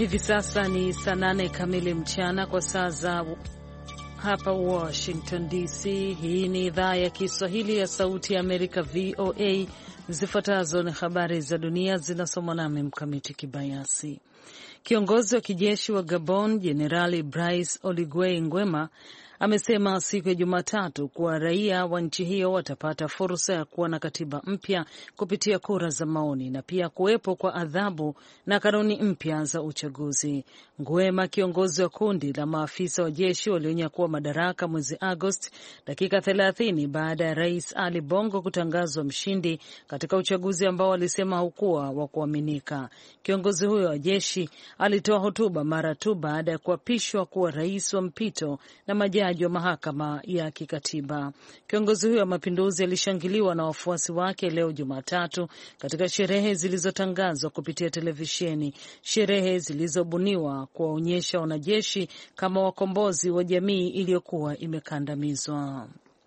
Hivi sasa ni saa 8 kamili mchana kwa saa za hapa Washington DC. Hii ni idhaa ya Kiswahili ya Sauti ya Amerika, VOA. Zifuatazo ni habari za dunia, zinasomwa nami Mkamiti Kibayasi. Kiongozi wa kijeshi wa Gabon, Jenerali Brice Oligui Nguema, amesema siku ya Jumatatu kuwa raia wa nchi hiyo watapata fursa ya kuwa na katiba mpya kupitia kura za maoni na pia kuwepo kwa adhabu na kanuni mpya za uchaguzi. Nguema, kiongozi wa kundi la maafisa wa jeshi walionyakua madaraka mwezi Agosti, dakika 30 baada ya Rais Ali Bongo kutangazwa mshindi katika uchaguzi ambao walisema haukuwa wa kuaminika. Kiongozi huyo wa jeshi alitoa hotuba mara tu baada ya kuapishwa kuwa rais wa mpito na majaji wa mahakama ya kikatiba. Kiongozi huyo wa mapinduzi alishangiliwa na wafuasi wake leo Jumatatu katika sherehe zilizotangazwa kupitia televisheni, sherehe zilizobuniwa kuwaonyesha wanajeshi kama wakombozi wa jamii iliyokuwa imekandamizwa.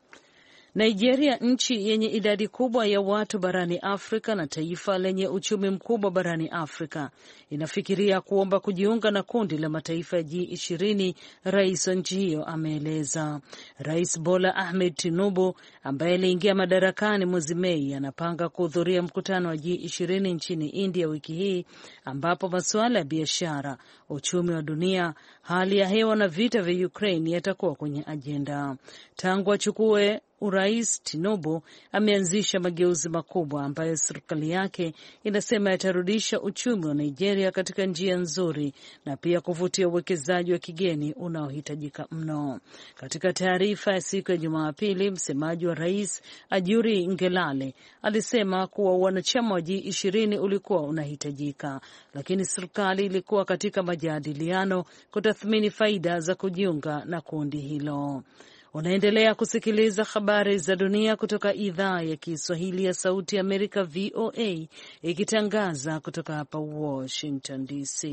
Nigeria, nchi yenye idadi kubwa ya watu barani Afrika na taifa lenye uchumi mkubwa barani Afrika, inafikiria kuomba kujiunga na kundi la mataifa ya G20, rais wa nchi hiyo ameeleza. Rais Bola Ahmed Tinubu, ambaye aliingia madarakani mwezi Mei, anapanga kuhudhuria mkutano wa G20 nchini India wiki hii, ambapo masuala ya biashara, uchumi wa dunia, hali ya hewa na vita vya Ukraine yatakuwa kwenye ajenda. Tangu achukue urais, Tinubu ameanzisha mageuzi makubwa ambayo serikali yake inasema yatarudisha uchumi wa Nigeria katika njia nzuri na pia kuvutia uwekezaji wa kigeni unaohitajika mno. Katika taarifa ya siku ya Jumapili, msemaji wa rais Ajuri Ngelale alisema kuwa wanachama wa G20 ulikuwa unahitajika, lakini serikali ilikuwa katika majadiliano kutathmini faida za kujiunga na kundi hilo. Unaendelea kusikiliza habari za dunia kutoka idhaa ya Kiswahili ya Sauti ya Amerika, VOA, ikitangaza kutoka hapa Washington DC.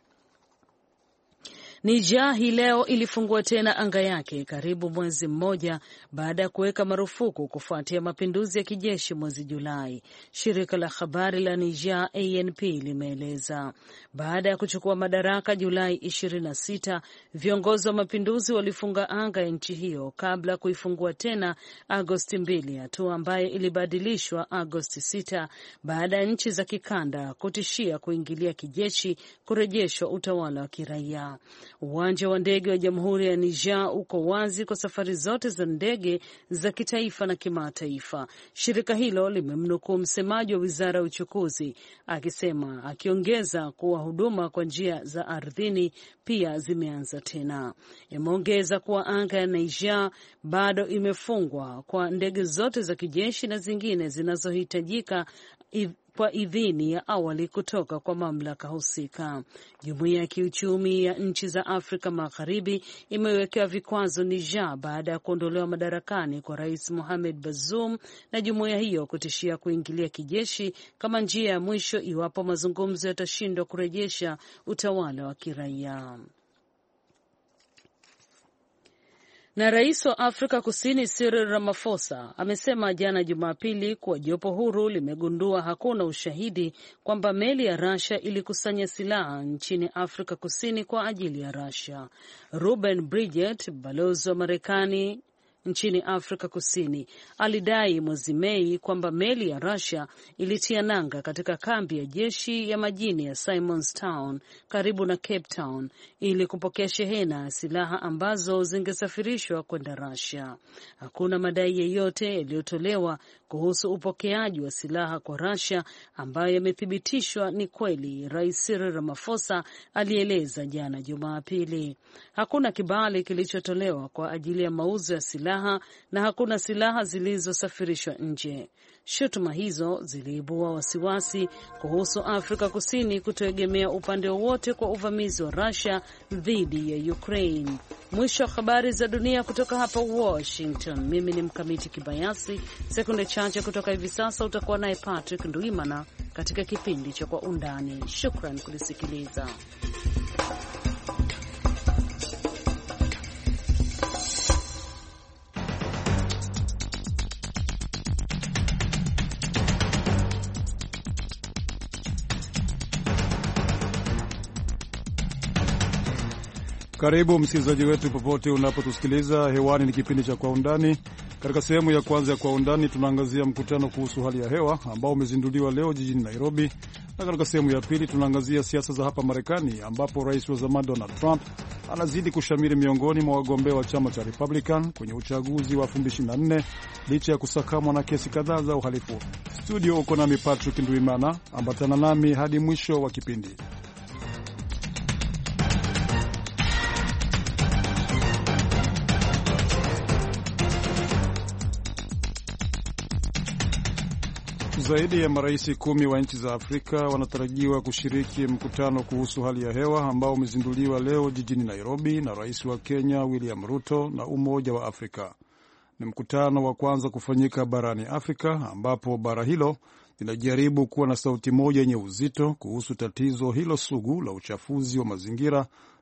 Niger hii leo ilifungua tena anga yake karibu mwezi mmoja baada ya kuweka marufuku kufuatia mapinduzi ya kijeshi mwezi Julai, shirika la habari la Niger ANP limeeleza. Baada ya kuchukua madaraka Julai 26, viongozi wa mapinduzi walifunga anga ya nchi hiyo kabla ya kuifungua tena Agosti 2, hatua ambayo ilibadilishwa Agosti 6 baada ya nchi za kikanda kutishia kuingilia kijeshi kurejeshwa utawala wa kiraia. Uwanja wa ndege wa Jamhuri ya Niger uko wazi kwa safari zote za ndege za kitaifa na kimataifa. Shirika hilo limemnukuu msemaji wa Wizara ya Uchukuzi akiongeza kuwa huduma kwa njia za ardhini pia zimeanza tena. Imeongeza kuwa anga ya Niger bado imefungwa kwa ndege zote za kijeshi na zingine zinazohitajika kwa idhini ya awali kutoka kwa mamlaka husika. Jumuiya ya Kiuchumi ya Nchi za Afrika Magharibi imewekea vikwazo Niger baada ya kuondolewa madarakani kwa Rais Mohamed Bazoum, na jumuiya hiyo kutishia kuingilia kijeshi kama njia ya mwisho iwapo mazungumzo yatashindwa kurejesha utawala wa kiraia. Na rais wa Afrika Kusini Cyril Ramaphosa amesema jana Jumapili kuwa jopo huru limegundua hakuna ushahidi kwamba meli ya Russia ilikusanya silaha nchini Afrika Kusini kwa ajili ya Russia. Ruben Bridget, balozi wa Marekani nchini Afrika Kusini, alidai mwezi Mei kwamba meli ya Russia ilitia nanga katika kambi ya jeshi ya majini ya Simonstown karibu na Cape Town ili kupokea shehena ya silaha ambazo zingesafirishwa kwenda Russia. Hakuna madai yeyote yaliyotolewa kuhusu upokeaji wa silaha kwa Russia ambayo yamethibitishwa ni kweli, Rais Cyril Ramaphosa alieleza jana Jumapili. Hakuna kibali kilichotolewa kwa ajili ya mauzo ya silaha na hakuna silaha zilizosafirishwa nje. Shutuma hizo ziliibua wasiwasi kuhusu Afrika Kusini kutoegemea upande wowote kwa uvamizi wa Russia dhidi ya Ukraine. Mwisho wa habari za dunia kutoka hapa Washington. Mimi ni Mkamiti Kibayasi. Sekunde chache kutoka hivi sasa utakuwa naye Patrick Nduimana katika kipindi cha Kwa Undani. Shukran kulisikiliza. Karibu msikilizaji wetu popote unapotusikiliza. Hewani ni kipindi cha Kwa Undani. Katika sehemu ya kwanza ya Kwa Undani tunaangazia mkutano kuhusu hali ya hewa ambao umezinduliwa leo jijini Nairobi, na katika sehemu ya pili tunaangazia siasa za hapa Marekani ambapo rais wa zamani Donald Trump anazidi kushamiri miongoni mwa wagombea wa chama cha Republican kwenye uchaguzi wa 2024 licha ya kusakamwa na kesi kadhaa za uhalifu. Studio uko nami Patrick Nduimana, ambatana nami hadi mwisho wa kipindi. Zaidi ya marais 10 wa nchi za Afrika wanatarajiwa kushiriki mkutano kuhusu hali ya hewa ambao umezinduliwa leo jijini Nairobi na rais wa Kenya William Ruto na Umoja wa Afrika. Ni mkutano wa kwanza kufanyika barani Afrika ambapo bara hilo linajaribu kuwa na sauti moja yenye uzito kuhusu tatizo hilo sugu la uchafuzi wa mazingira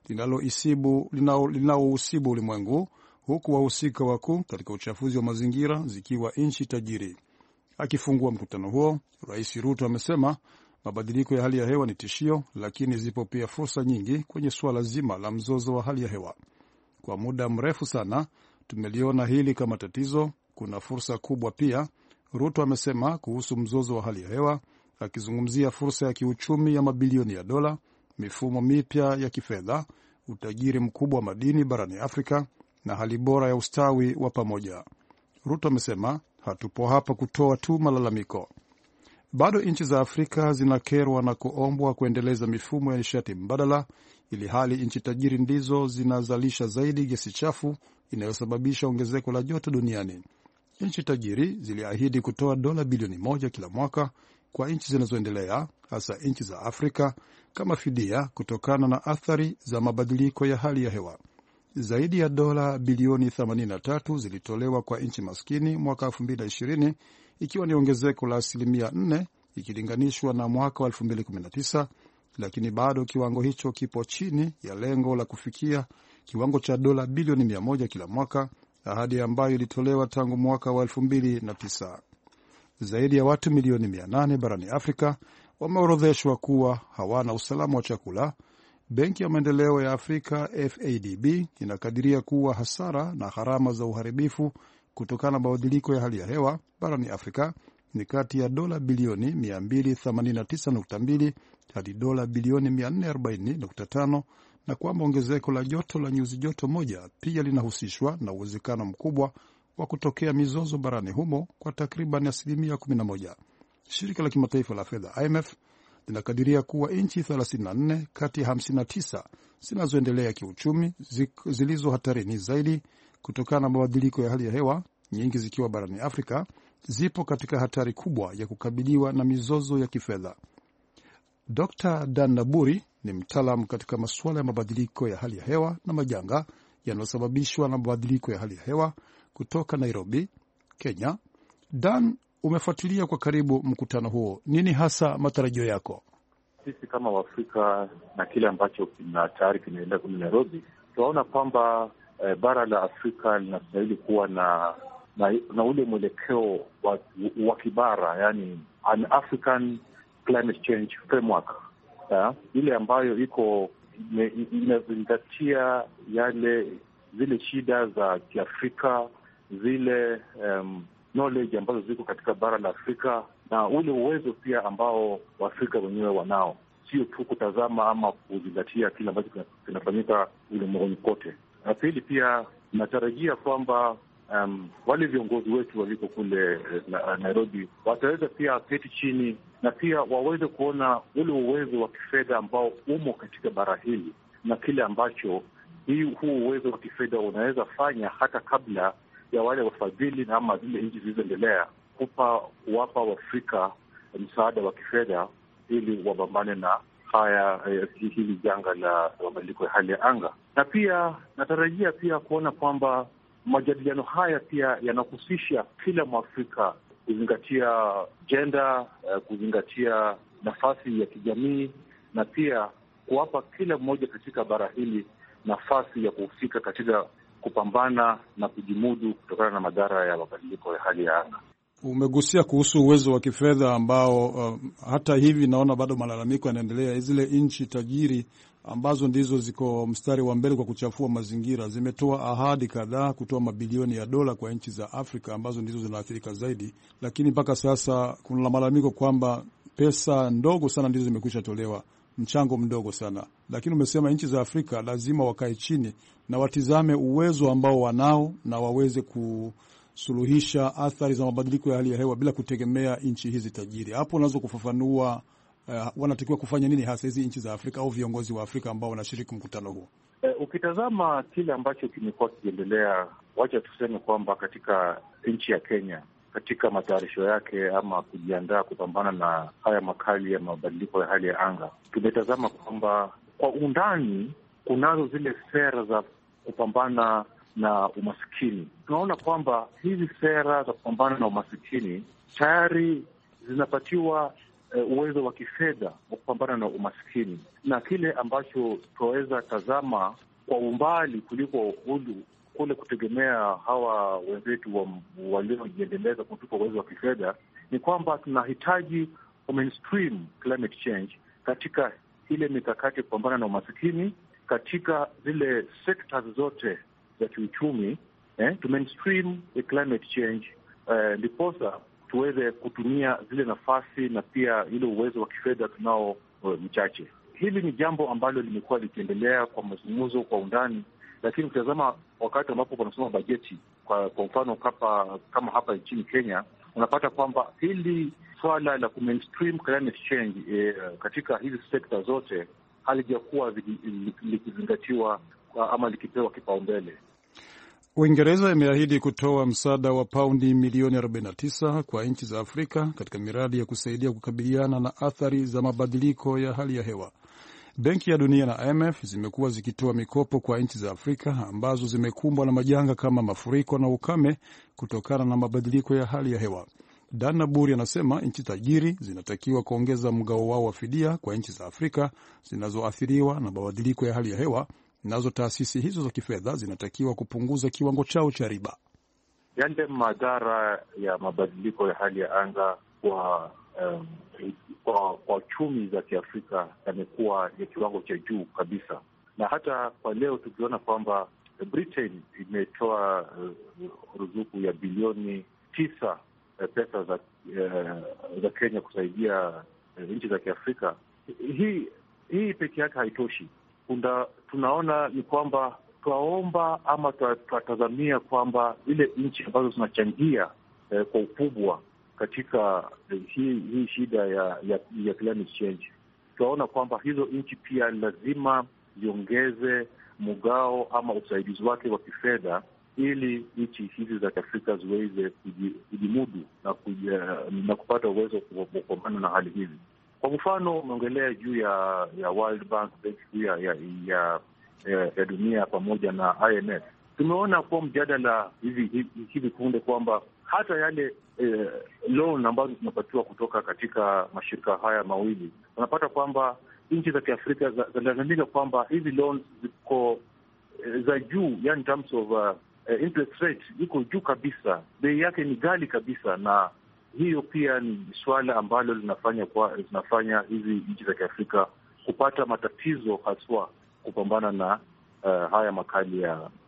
linalousibu ulimwengu, huku wahusika wakuu katika uchafuzi wa mazingira zikiwa nchi tajiri. Akifungua mkutano huo, Rais Ruto amesema mabadiliko ya hali ya hewa ni tishio, lakini zipo pia fursa nyingi kwenye suala zima la mzozo wa hali ya hewa. Kwa muda mrefu sana tumeliona hili kama tatizo, kuna fursa kubwa pia, Ruto amesema kuhusu mzozo wa hali ya hewa, akizungumzia fursa ya kiuchumi ya mabilioni ya dola, mifumo mipya ya kifedha, utajiri mkubwa wa madini barani Afrika na hali bora ya ustawi wa pamoja. Ruto amesema hatupo hapa kutoa tu malalamiko. Bado nchi za Afrika zinakerwa na kuombwa kuendeleza mifumo ya nishati mbadala, ili hali nchi tajiri ndizo zinazalisha zaidi gesi chafu inayosababisha ongezeko la joto duniani. Nchi tajiri ziliahidi kutoa dola bilioni 1 kila mwaka kwa nchi zinazoendelea, hasa nchi za Afrika, kama fidia kutokana na athari za mabadiliko ya hali ya hewa. Zaidi ya dola bilioni 83 zilitolewa kwa nchi maskini mwaka 2020, ikiwa ni ongezeko la 4% ikilinganishwa na mwaka wa 2019, lakini bado kiwango hicho kipo chini ya lengo la kufikia kiwango cha dola bilioni 100 kila mwaka, ahadi ambayo ilitolewa tangu mwaka wa 2009. Zaidi ya watu milioni 800 barani Afrika wameorodheshwa kuwa hawana usalama wa chakula. Benki ya Maendeleo ya Afrika FADB inakadiria kuwa hasara na gharama za uharibifu kutokana na mabadiliko ya hali ya hewa barani Afrika ni kati ya dola bilioni 289.2 hadi dola bilioni 440.5, na kwamba ongezeko la joto la nyuzi joto moja pia linahusishwa na uwezekano mkubwa wa kutokea mizozo barani humo kwa takriban 11%. Shirika la kimataifa la fedha IMF linakadiria kuwa nchi 34 kati ya 59 zinazoendelea kiuchumi zilizo hatarini zaidi kutokana na mabadiliko ya hali ya hewa, nyingi zikiwa barani Afrika, zipo katika hatari kubwa ya kukabiliwa na mizozo ya kifedha. Dr. Dan Naburi ni mtaalamu katika masuala ya mabadiliko ya hali ya hewa na majanga yanayosababishwa na mabadiliko ya hali ya hewa kutoka Nairobi, Kenya. Dan, umefuatilia kwa karibu mkutano huo. Nini hasa matarajio yako? Sisi kama Waafrika na kile ambacho tayari kinaendelea kule Nairobi, tunaona kwamba bara la Afrika linastahili kuwa na ule mwelekeo wa kibara, yani an African climate change framework, ile ambayo inazingatia zile shida za Kiafrika, zile knowledge ambazo ziko katika bara la Afrika na ule uwezo pia ambao Waafrika wenyewe wanao, sio tu kutazama ama kuzingatia kile ambacho kinafanyika ulimwenguni kote. Na pili, pia natarajia kwamba wale viongozi wetu waliko kule Nairobi wataweza pia keti chini na pia waweze kuona ule uwezo wa kifedha ambao umo katika bara hili na kile ambacho huu uwezo wa kifedha unaweza fanya hata kabla ya wale wafadhili na ama zile nchi zilizoendelea kuwapa Waafrika msaada wa kifedha ili wapambane na hili janga la mabadiliko ya hali ya anga. Na pia natarajia pia kuona kwamba majadiliano haya pia yanahusisha kila Mwafrika kuzingatia jenda, kuzingatia nafasi ya kijamii na pia kuwapa kila mmoja katika bara hili nafasi ya kuhusika katika kupambana na kujimudu kutokana na madhara ya mabadiliko ya hali ya anga. Umegusia kuhusu uwezo wa kifedha ambao hata hivi naona bado malalamiko yanaendelea. Zile nchi tajiri ambazo ndizo ziko mstari wa mbele kwa kuchafua mazingira zimetoa ahadi kadhaa kutoa mabilioni ya dola kwa nchi za Afrika ambazo ndizo zinaathirika zaidi, lakini mpaka sasa kuna malalamiko kwamba pesa ndogo sana ndizo zimekwisha tolewa, mchango mdogo sana. Lakini umesema nchi za Afrika lazima wakae chini na watizame uwezo ambao wanao na waweze kusuluhisha athari za mabadiliko ya hali ya hewa bila kutegemea nchi hizi tajiri. Hapo unaweza kufafanua wanatakiwa kufanya nini hasa hizi nchi za Afrika au viongozi wa Afrika ambao wanashiriki mkutano huo? Ukitazama kile ambacho kimekuwa kikiendelea, wacha tuseme kwamba katika nchi ya Kenya, katika matayarisho yake ama kujiandaa kupambana na haya makali ya mabadiliko ya hali ya anga, tumetazama kwamba kwa undani kunazo zile sera za kupambana na umasikini. Tunaona kwamba hizi sera za kupambana na umasikini tayari zinapatiwa uwezo wa kifedha wa kupambana na umasikini, na kile ambacho tunaweza tazama kwa umbali kuliko kule kutegemea hawa wenzetu waliojiendeleza kutupa uwezo wa kifedha, ni kwamba tunahitaji mainstream climate change katika ile mikakati ya kupambana na umasikini katika zile sectors zote za kiuchumi, to mainstream climate change, ndiposa tuweze kutumia zile nafasi na pia ile uwezo wa kifedha tunao mchache. Hili ni jambo ambalo limekuwa likiendelea kwa mazungumzo kwa undani, lakini ukitazama wakati ambapo wanasoma bajeti, kwa mfano kama hapa nchini Kenya, unapata kwamba hili swala la mainstream climate change katika hizi sekta zote halijakuwa likizingatiwa ama likipewa kipaumbele. Uingereza imeahidi kutoa msaada wa paundi milioni 49 kwa nchi za Afrika katika miradi ya kusaidia kukabiliana na athari za mabadiliko ya hali ya hewa. Benki ya Dunia na IMF zimekuwa zikitoa mikopo kwa nchi za Afrika ambazo zimekumbwa na majanga kama mafuriko na ukame kutokana na mabadiliko ya hali ya hewa. Dan Naburi anasema nchi tajiri zinatakiwa kuongeza mgao wao wa fidia kwa nchi za Afrika zinazoathiriwa na mabadiliko ya hali ya hewa, nazo taasisi hizo za kifedha zinatakiwa kupunguza kiwango chao cha riba. Yale madhara ya mabadiliko ya hali ya anga kwa chumi za Kiafrika yamekuwa ya kiwango cha juu kabisa, na hata kwa leo tukiona kwamba Britain imetoa ruzuku ya bilioni 9 pesa za Kenya kusaidia nchi za Kiafrika. Hii peke yake haitoshi. Tunaona ni kwamba twaomba ama twatazamia kwamba ile nchi ambazo zinachangia kwa ukubwa katika hii shida ya climate change, tunaona kwamba hizo nchi pia lazima ziongeze mgao ama usaidizi wake wa kifedha ili nchi hizi za Afrika ziweze kujimudu na kupata uwezo wa kupambana na hali hizi. Kwa mfano, umeongelea juu ya World Bank, benki kuu ya dunia pamoja na IMF. Tumeona kuwa mjadala hivi punde kwamba hata yale loan ambazo zinapatiwa kutoka katika mashirika haya mawili, unapata kwamba nchi za Kiafrika zinalazimika kwamba hizi loans ziko za juu, yani in terms of interest rate iko juu kabisa, bei yake ni ghali kabisa, na hiyo pia ni swala ambalo zinafanya hizi nchi za Kiafrika kupata matatizo haswa kupambana na haya makali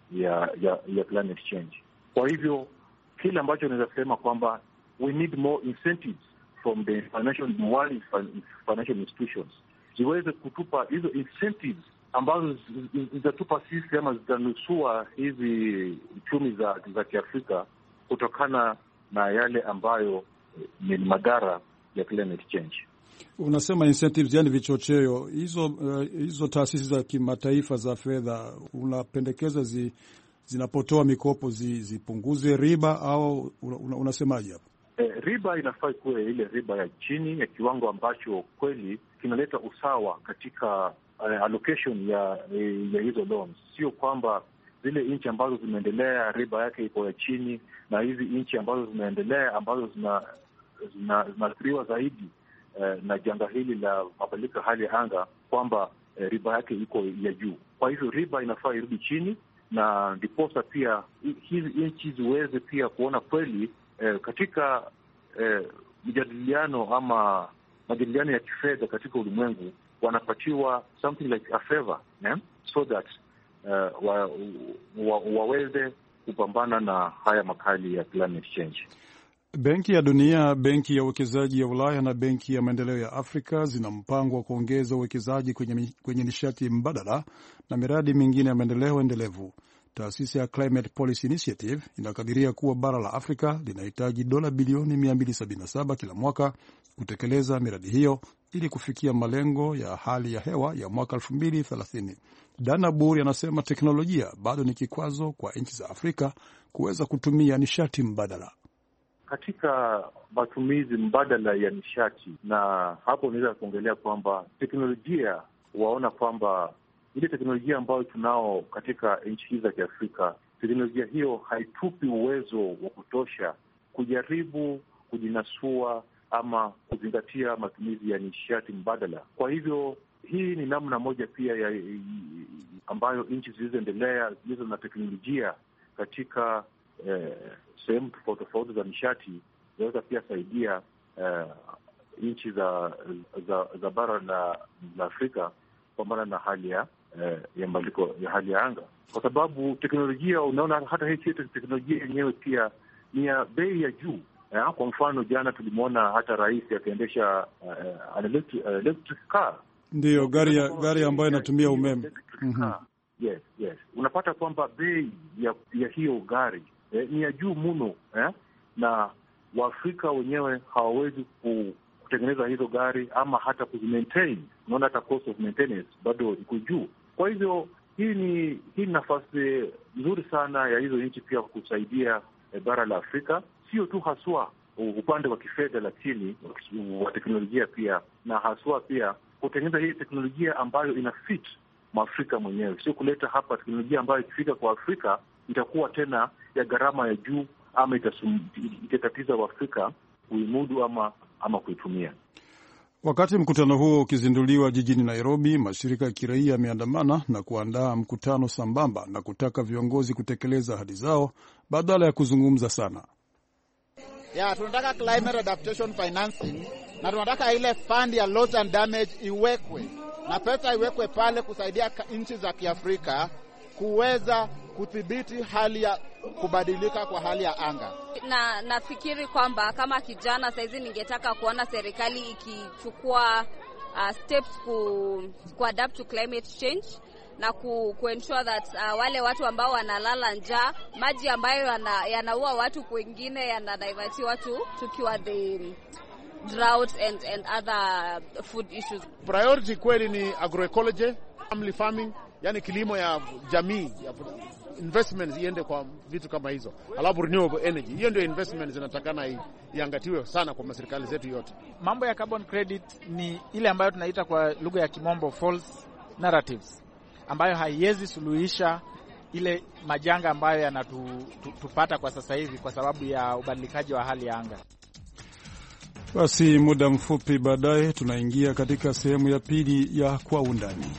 ya climate change. Kwa hivyo kile ambacho naweza sema kwamba we need more incentives from the financial institutions ziweze kutupa hizo incentives ambazo zitatupa sisi ama zitanusua hizi uchumi za Kiafrika kutokana na yale ambayo ni madhara ya climate change. Unasema incentives, yani vichocheo. Hizo taasisi za kimataifa za fedha unapendekeza zinapotoa mikopo zipunguze riba au unasemaje hapo? Riba inafaa kuwe ile riba ya chini ya kiwango ambacho kweli kinaleta usawa katika allocation ya hizo loans. Sio kwamba zile nchi ambazo zimeendelea riba yake iko ya chini na hizi nchi ambazo zimeendelea ambazo zinaathiriwa zaidi na janga hili la mabadiliko ya hali ya anga kwamba riba yake iko ya juu. Kwa hivyo riba inafaa irudi chini, na ndiposa pia hizi nchi ziweze pia kuona kweli katika mjadiliano ama majadiliano ya kifedha katika ulimwengu wanapatiwa something like a favor, so that waweze kupambana na haya makali ya climate change. Benki ya Dunia, Benki ya Uwekezaji ya Ulaya na Benki ya Maendeleo ya Afrika zina mpango wa kuongeza uwekezaji kwenye nishati mbadala na miradi mingine ya maendeleo endelevu. Taasisi ya Climate Policy Initiative inakadiria kuwa bara la Afrika linahitaji dola bilioni 277 kila mwaka kutekeleza miradi hiyo ili kufikia malengo ya hali ya hewa ya mwaka 2030. Dana Buri anasema teknolojia bado ni kikwazo kwa nchi za Afrika kuweza kutumia nishati mbadala. Katika matumizi mbadala ya nishati, na hapo unaweza kuongelea kwamba teknolojia, waona kwamba ile teknolojia ambayo tunao katika nchi hizi za Kiafrika, teknolojia hiyo haitupi uwezo wa kutosha kujaribu kujinasua ama kuzingatia matumizi ya nishati mbadala. Kwa hivyo hii ni namna moja pia ambayo nchi zilizoendelea zilizo na teknolojia katika sehemu tofauti tofauti za nishati zinaweza pia saidia nchi za bara la Afrika kupambana na hali ya mabadiliko ya hali ya anga, kwa sababu teknolojia, unaona hata hii teknolojia yenyewe pia ni ya bei ya juu. Kwa mfano jana tulimwona hata rais akiendesha electric car, ndio gari ambayo inatumia umeme. Yes. Unapata kwamba bei ya hiyo gari ni ya juu mno, na Waafrika wenyewe hawawezi kutengeneza hizo gari ama hata kuzimaintain. Unaona hata cost of maintenance bado iko juu. Kwa hivyo hii ni nafasi nzuri sana ya hizo nchi pia kusaidia bara la Afrika, sio tu haswa upande wa kifedha, lakini wa teknolojia pia, na haswa pia kutengeneza hii teknolojia ambayo ina fit Mwafrika mwenyewe, sio kuleta hapa teknolojia ambayo ikifika kwa Afrika itakuwa tena ya gharama ya juu ama itatatiza Waafrika kuimudu ama kuitumia. Wakati mkutano huo ukizinduliwa jijini Nairobi, mashirika ya kiraia yameandamana na kuandaa mkutano sambamba na kutaka viongozi kutekeleza ahadi zao badala ya kuzungumza sana. Tunataka climate adaptation financing, na tunataka ile fund ya loss and damage iwekwe, na pesa iwekwe pale kusaidia nchi za Kiafrika kuweza kudhibiti hali ya kubadilika kwa hali ya anga. Na nafikiri kwamba kama kijana saizi ningetaka kuona serikali ikichukua steps ku adapt to climate change na kuensure that wale watu ambao wanalala njaa, maji ambayo yanaua watu kwingine yanadivert watu tukiwa the drought and other food issues. Priority kweli ni agroecology, family farming, yani kilimo ya jamii, ya investments iende kwa vitu kama hizo. Alafu renewable energy, hiyo ndio investments zinatakana iangatiwe sana kwa serikali zetu yote. Mambo ya carbon credit ni ile ambayo tunaita kwa lugha ya kimombo false narratives, ambayo haiwezi suluhisha ile majanga ambayo yanatupata kwa sasa hivi kwa sababu ya ubadilikaji wa hali ya anga. Basi muda mfupi baadaye tunaingia katika sehemu ya pili ya Kwa Undani.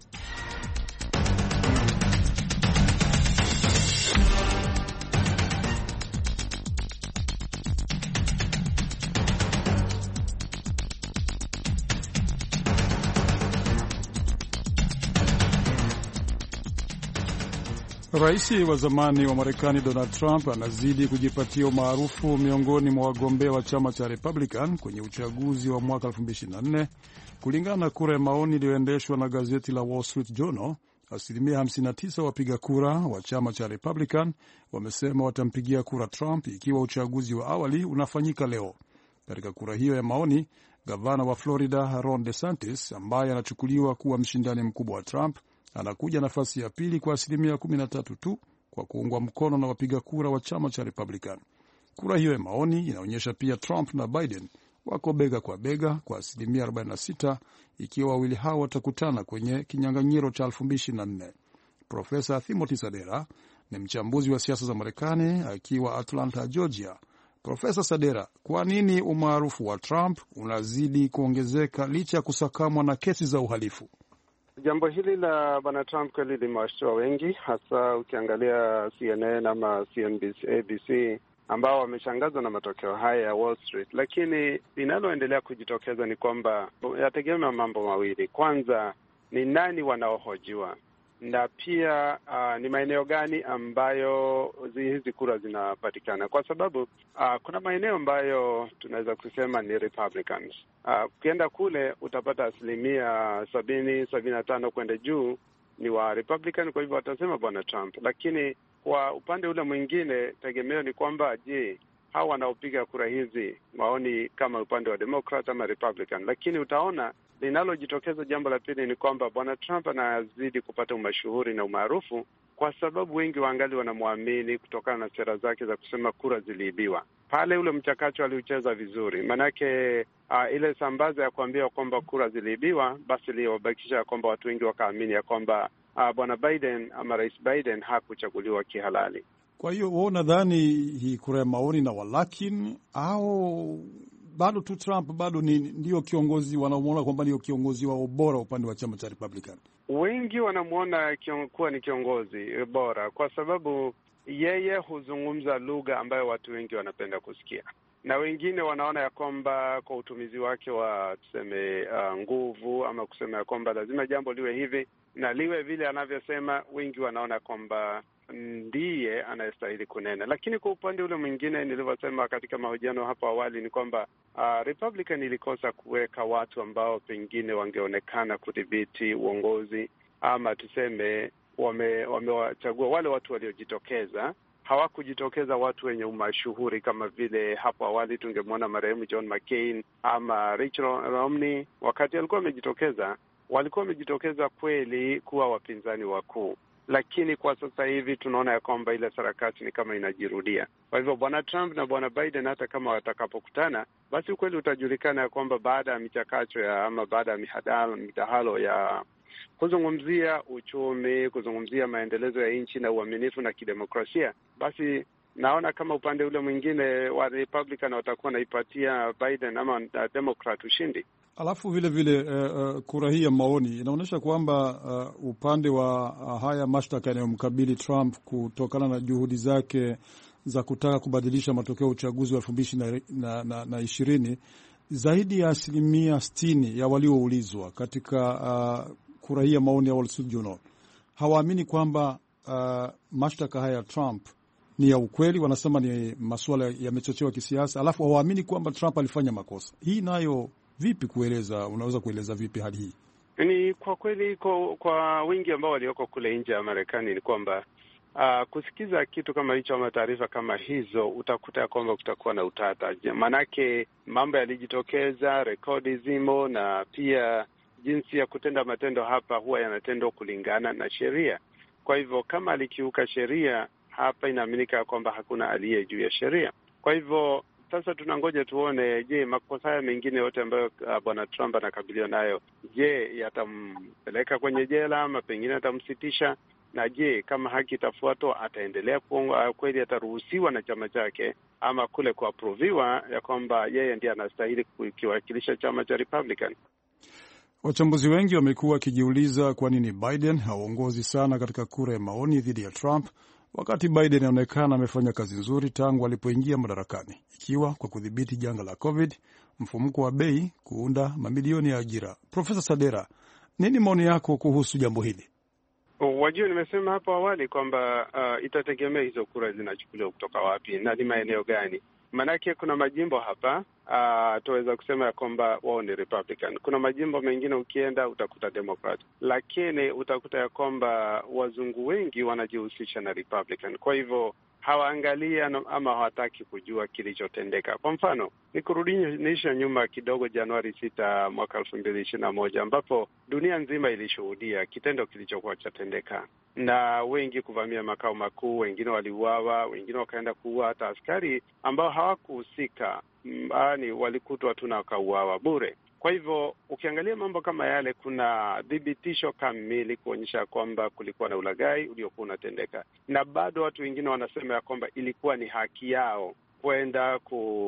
Rais wa zamani wa Marekani Donald Trump anazidi kujipatia umaarufu miongoni mwa wagombea wa chama cha Republican kwenye uchaguzi wa mwaka 2024. Kulingana na kura ya maoni iliyoendeshwa na gazeti la Wall Street Journal, asilimia 59 wapiga kura wa chama cha Republican wamesema watampigia kura Trump ikiwa uchaguzi wa awali unafanyika leo. Katika kura hiyo ya maoni, gavana wa Florida Ron DeSantis, ambaye anachukuliwa kuwa mshindani mkubwa wa Trump, anakuja nafasi ya pili kwa asilimia 13 tu kwa kuungwa mkono na wapiga kura wa chama cha Republican. Kura hiyo ya maoni inaonyesha pia Trump na Biden wako bega kwa bega kwa asilimia 46 ikiwa wawili hao watakutana kwenye kinyang'anyiro cha 2024. Profesa Timothy Sadera ni mchambuzi wa siasa za Marekani akiwa Atlanta, Georgia. Profesa Sadera, kwa nini umaarufu wa Trump unazidi kuongezeka licha ya kusakamwa na kesi za uhalifu? Jambo hili la bwana Trump kweli limewashtua wengi, hasa ukiangalia CNN ama CNBC, ABC ambao wameshangazwa na matokeo haya ya Wall Street, lakini linaloendelea kujitokeza ni kwamba yategemea mambo mawili. Kwanza ni nani wanaohojiwa, na pia ni maeneo gani ambayo hizi kura zinapatikana, kwa sababu kuna maeneo ambayo tunaweza kusema ni Republicans. Ukienda kule utapata 75% kwenda juu ni wa Republican, kwa hivyo watasema bwana Trump. Lakini kwa upande ule mwingine tegemeo ni kwamba je, hao wanaopiga kura hizi maoni kama upande wa Democrat ama Republican. Lakini utaona linalojitokeza, jambo la pili ni kwamba bwana Trump anazidi kupata umashuhuri na umaarufu kwa sababu wengi waangali wanamwamini kutokana na sera zake za kusema kura ziliibiwa. Pale ule mchakato aliucheza vizuri, manake ile sambaza ya kuambia kwamba kura ziliibiwa, basi iliyobakisha ya kwamba watu wengi wakaamini ya kwamba bwana Biden ama Rais Biden hakuchaguliwa kihalali. Kwa hiyo wao nadhani hii kura ya maoni na walakini au bado tu Trump bado ndio kiongozi wanamuona kwamba ndio kiongozi wao bora upande wa chama cha Republican? Wengi wanamuona kuwa ni kiongozi bora kwa sababu yeye huzungumza lugha ambayo watu wengi wanapenda kusikia, na wengine wanaona ya kwamba kwa utumizi wake wa tuseme nguvu ama kusema ya kwamba lazima jambo liwe hivi na liwe vile anavyosema, wengi wanaona kwamba ndiye anayestahili kunena. Lakini kwa upande ule mwingine, nilivyosema katika mahojiano hapo awali, ni kwamba Republican ilikosa kuweka watu ambao pengine wangeonekana kudhibiti uongozi, ama tuseme wamewachagua wale watu waliojitokeza. Hawakujitokeza watu wenye umashuhuri kama vile hapo awali tungemwona marehemu John McCain ama Rich Romney. Wakati alikuwa amejitokeza, walikuwa wamejitokeza kweli kuwa wapinzani wakuu, lakini kwa sasa hivi tunaona ya kwamba ile sarakati ni kama inajirudia. Kwa hivyo bwana Trump na bwana Biden hata kama watakapokutana, basi ukweli utajulikana ya kwamba baada ya michakato ama baada ya midahalo ya kuzungumzia uchumi, kuzungumzia maendelezo ya nchi na uaminifu na kidemokrasia, basi naona kama upande ule mwingine wa Republican watakuwa naipatia Biden ama Democrat ushindi. Alafu vile vile kura hii ya maoni inaonyesha kwamba upande wa haya mashtaka yanayomkabili Trump kutokana na juhudi zake za kutaka kubadilisha matokeo ya uchaguzi wa 2020, zaidi ya 60% ya walioulizwa katika kura hii ya maoni ya Wall Street Journal hawaamini kwamba mashtaka haya ya Trump ni ya ukweli. Wanasema ni masuala yamechochewa kisiasa, alafu hawaamini kwamba Trump alifanya makosa. Hii nayo vipi kueleza? Unaweza kueleza vipi hali hii? Ni kwa kweli kwa wengi ambao walioko kule nje ya Marekani ni kwamba kusikiza kitu kama hicho ama taarifa kama hizo, utakuta ya kwamba kutakuwa na utata. Manake mambo yalijitokeza, rekodi zimo, na pia jinsi ya kutenda matendo hapa huwa yanatendwa kulingana na sheria. Kwa hivyo kama alikiuka sheria hapa, inaaminika kwamba hakuna aliye juu ya sheria. Kwa hivyo sasa tunangoja tuone, je, makosa haya mengine yote ambayo bwana Trump anakabiliwa nayo, je, yatampeleka kwenye jela ama pengine atamsitisha? Na je, kama haki itafuatwa, ataendelea kweli, ataruhusiwa na chama chake ama kule kuaproviwa ya kwamba yeye ndiye anastahili kukiwakilisha chama cha Republican? Wachambuzi wengi wamekuwa wakijiuliza kwa nini Biden haongozi sana katika kura ya maoni dhidi ya Trump, wakati Biden anaonekana amefanya kazi nzuri tangu alipoingia madarakani, ikiwa kwa kudhibiti janga la COVID, mfumuko wa bei, kuunda mamilioni ya ajira. Profesa Sadera, nini maoni yako kuhusu jambo hili? Wajua, nimesema hapo awali kwamba itategemea hizo kura zinachukuliwa kutoka wapi na ni maeneo gani. Manake kuna majimbo hapa tuweza kusema ya kwamba wao ni Republican. Kuna majimbo mengine ukienda utakuta Democrat, lakini utakuta ya kwamba wazungu wengi wanajihusisha na Republican. Kwa hivyo hawaangalia ama hawataki kujua kilichotendeka. Kwa mfano, nikurudisha nyuma kidogo, Januari 6 mwaka 2021, ambapo dunia nzima ilishuhudia kitendo kilichokuwa chatendeka, na wengi kuvamia makao makuu, wengine waliuawa, wengine wakaenda kuua hata askari ambao hawakuhusika, yaani walikutwa tu na wakauawa bure. Kwa hivyo ukiangalia mambo kama yale, kuna dhibitisho kamili kuonyesha kwamba kulikuwa na ulaghai uliokuwa unatendeka, na bado watu wengine wanasema ya kwamba ilikuwa ni haki yao kwenda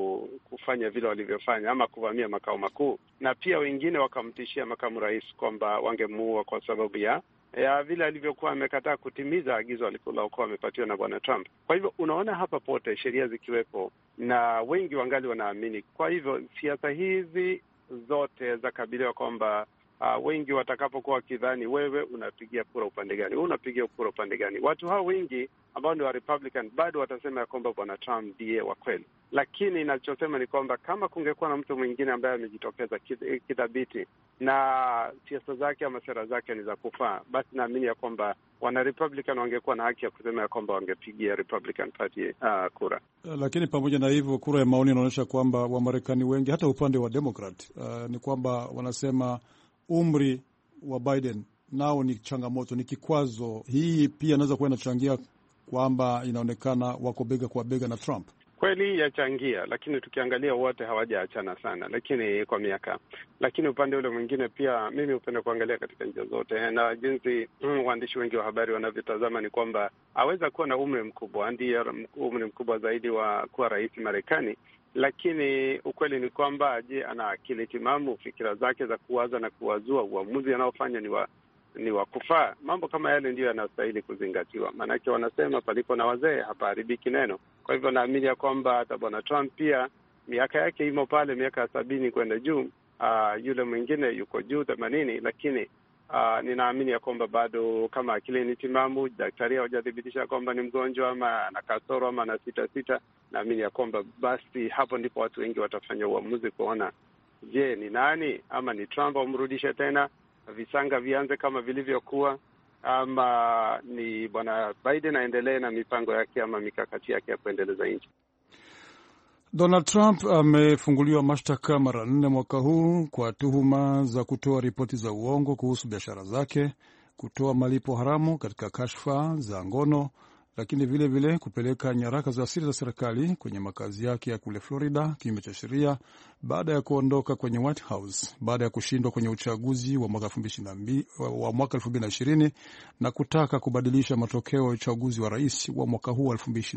kufanya vile walivyofanya ama kuvamia makao makuu, na pia wengine wakamtishia makamu rais kwamba wangemuua kwa sababu ya ya vile alivyokuwa amekataa kutimiza agizo alilokuwa amepatiwa na bwana Trump. Kwa hivyo unaona hapa pote sheria zikiwepo na wengi wangali wanaamini. Kwa hivyo siasa hizi zote za kabiliwa kwamba wengi watakapokuwa wakidhani wewe unapigia kura upande gani, wewe unapigia kura upande gani, watu hao wengi ambao ni wa Republican bado watasema ya kwamba bwana Trump ndiye wa kweli. Lakini ninachosema ni kwamba kama kungekuwa na mtu mwingine ambaye amejitokeza kidhabiti na siasa zake ama sera zake ni za kufaa, basi naamini ya kwamba wana Republican wangekuwa na haki ya kusema ya kwamba wangepigia Republican Party kura. Lakini pamoja na hivyo, kura ya maoni inaonyesha kwamba Wamarekani wengi hata upande wa Democrat ni kwamba wanasema umri wa Biden nao ni changamoto, ni kikwazo. Hii pia inaweza kuwa inachangia kwamba inaonekana wako bega kwa bega na Trump. Kweli yachangia, lakini tukiangalia wote hawajaachana sana, lakini kwa miaka. Lakini upande ule mwingine pia mimi hupenda kuangalia katika njia zote, na jinsi waandishi wengi wa habari wanavyotazama ni kwamba aweza kuwa na umri mkubwa, ndiye umri mkubwa zaidi wa kuwa rais Marekani, lakini ukweli ni kwamba je, ana akili timamu? Fikira zake za kuwaza na kuwazua uamuzi anaofanya ni wa kufaa? Mambo kama yale ndiyo yanastahili kuzingatiwa, maanake wanasema palipo na wazee hapaharibiki neno. Kwa hivyo naamini ya kwamba hata bwana Trump pia miaka yake imo pale, miaka 70 kwenda juu. Yule mwingine yuko juu 80, lakini ninaamini ya kwamba bado kama akili ni timamu, daktari hawajathibitisha kwamba ni mgonjwa ama ana kasoro ama ana sita, naamini ya kwamba basi hapo ndipo watu wengi watafanya uamuzi kuona, je, ni nani, ama ni Trump amrudishe tena visanga vianze kama vilivyokuwa, ama ni bwana Biden aendelee na mipango yake ama mikakati yake ya kuendeleza nchi. Donald Trump amefunguliwa mashtaka mara 4 mwaka huu kwa tuhuma za kutoa ripoti za uongo kuhusu biashara zake, kutoa malipo haramu katika kashfa za ngono, lakini vile kupeleka nyaraka za siri za serikali kwenye makazi yake ya kule Florida kinyume cha sheria baada ya kuondoka kwenye White House baada ya kushindwa kwenye uchaguzi wa mwaka 2020 na kutaka kubadilisha matokeo ya uchaguzi wa rais wa mwaka huu wa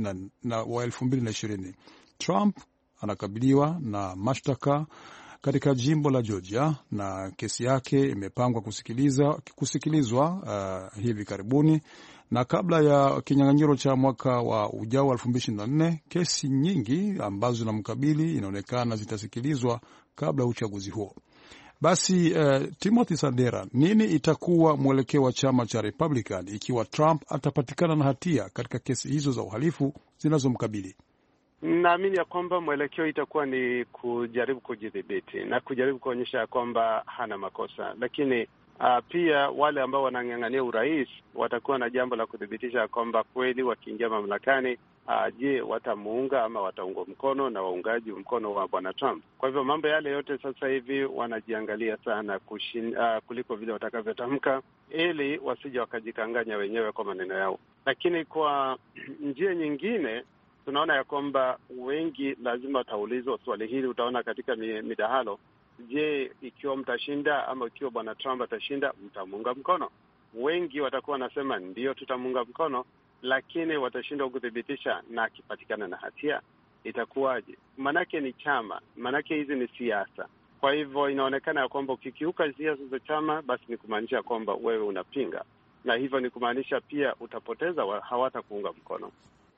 2020. Trump anakabiliwa na mashtaka katika jimbo la Georgia na kesi yake imepangwa kusikilizwa hivi karibuni. Na kabla ya kinyang'anyiro cha mwaka wa ujao wa 2024, kesi nyingi ambazo zinamkabili inaonekana zitasikilizwa kabla ya uchaguzi huo. Basi Timothy Sadera, nini itakuwa mwelekeo wa chama cha Republican ikiwa Trump atapatikana na hatia katika kesi hizo za uhalifu zinazomkabili? Naamini ya kwamba mwelekeo itakuwa ni kujaribu kujidhibiti na kujaribu kuonyesha ya kwamba hana makosa, lakini pia wale ambao wanang'ang'ania urais watakuwa na jambo la kudhibitisha kwamba kweli wakiingia mamlakani, je, watamuunga ama wataungwa mkono na waungaji mkono wa bwana Trump. Kwa hivyo mambo yale yote sasa hivi wanajiangalia sana kuliko vile watakavyotamka, ili wasije wakajikanganya wenyewe kwa maneno yao. Lakini kwa njia nyingine tunaona ya kwamba wengi lazima wataulizwa swali hili. Utaona katika midahalo, je, ikiwa mtashinda ama ikiwa bwana Trump atashinda, mtamuunga mkono? Wengi watakuwa wanasema ndio, tutamuunga mkono, lakini watashindwa kudhibitisha, na akipatikana na hatia itakuwaje? Manake ni chama, manake hizi ni siasa. Kwa hivyo inaonekana ya kwamba ukikiuka siasa za chama, basi ni kumaanisha kwamba wewe unapinga, na hivyo ni kumaanisha pia utapoteza, hawatakuunga mkono.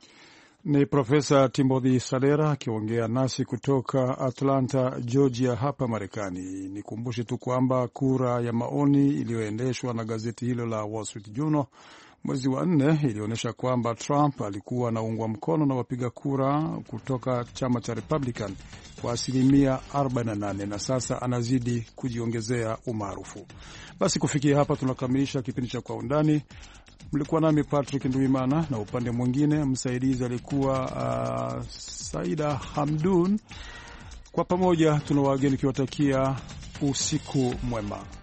Ni Profesa Timothy Sadera akiongea nasi kutoka Atlanta, Georgia hapa Marekani. Nikumbushe tu kwamba kura ya maoni iliyoendeshwa na gazeti hilo la Wall Street Journal mwezi wa 4 ilionyesha kwamba Trump alikuwa anaungwa mkono na wapiga kura kutoka chama cha Republican kwa 48%, na sasa anazidi kujiongezea umaarufu. Basi kufikia hapa tunakamilisha kipindi cha Kwa Undani. Mlikuwa nami Patrick Nduimana, na upande mwingine msaidizi alikuwa Saida Hamdun. Kwa pamoja tuna wageni kiwatakia usiku mwema.